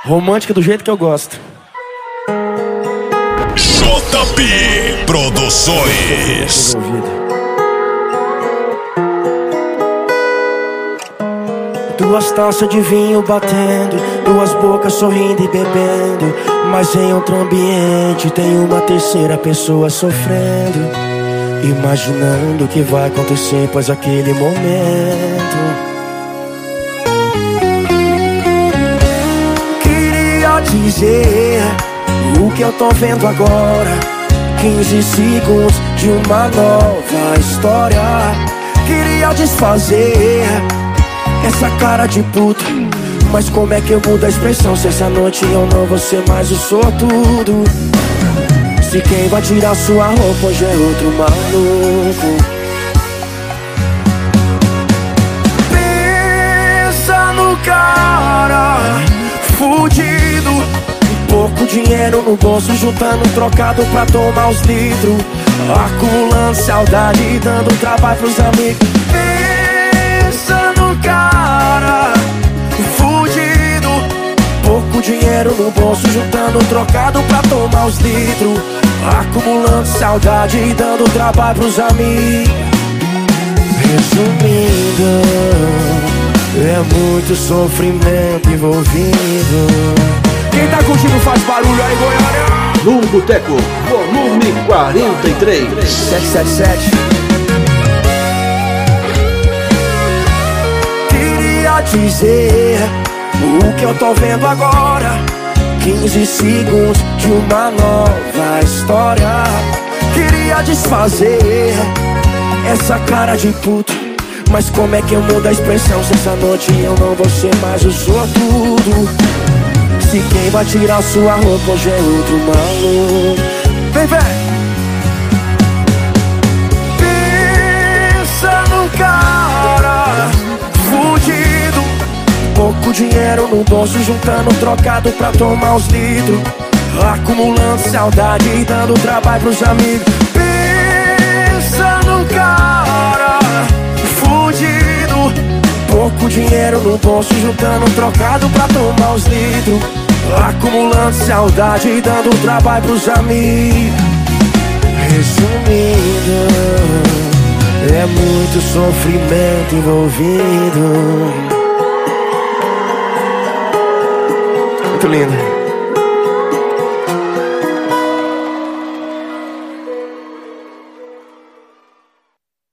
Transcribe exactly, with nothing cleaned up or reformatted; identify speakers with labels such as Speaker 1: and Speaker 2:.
Speaker 1: Romântica do jeito que eu gosto.
Speaker 2: J P Produções.
Speaker 1: Duas taças de vinho batendo, duas bocas sorrindo e bebendo, mas em outro ambiente tem uma terceira pessoa sofrendo, imaginando o que vai acontecer após aquele momento. Queria dizer o que eu tô vendo agora, quinze segundos de uma nova história. Queria desfazer essa cara de puto, mas como é que eu mudo a expressão se essa noite eu não vou ser mais o sortudo? Se quem vai tirar sua roupa hoje é outro maluco. Pensa no cara fudido, pouco dinheiro no bolso, juntando trocado pra tomar os litros, acumulando saudade e dando trabalho pros amigos. Pensa no cara fudido, pouco dinheiro no bolso, juntando trocado pra tomar os litros, acumulando saudade e dando trabalho pros amigos. Resumindo, é muito sofrimento envolvido. Quem tá curtindo faz barulho aí, Goiânia.
Speaker 3: No Boteco, volume quarenta e três.
Speaker 1: sete sete sete. Queria dizer o que eu tô vendo agora, quinze segundos de uma nova história. Queria desfazer essa cara de puto, mas como é que eu mudo a expressão se essa noite eu não vou ser mais o sortudo? Se quem vai tirar sua roupa hoje é outro maluco. Vem, vem! Pensa no cara fudido, pouco dinheiro no bolso, juntando trocado pra tomar os litros, acumulando saudade e dando trabalho pros amigos. Pensa no cara fudido, pouco dinheiro no bolso, juntando trocado pra tomar os litros, acumulando saudade e dando trabalho pros amigos. Resumindo, é muito sofrimento envolvido. Muito lindo.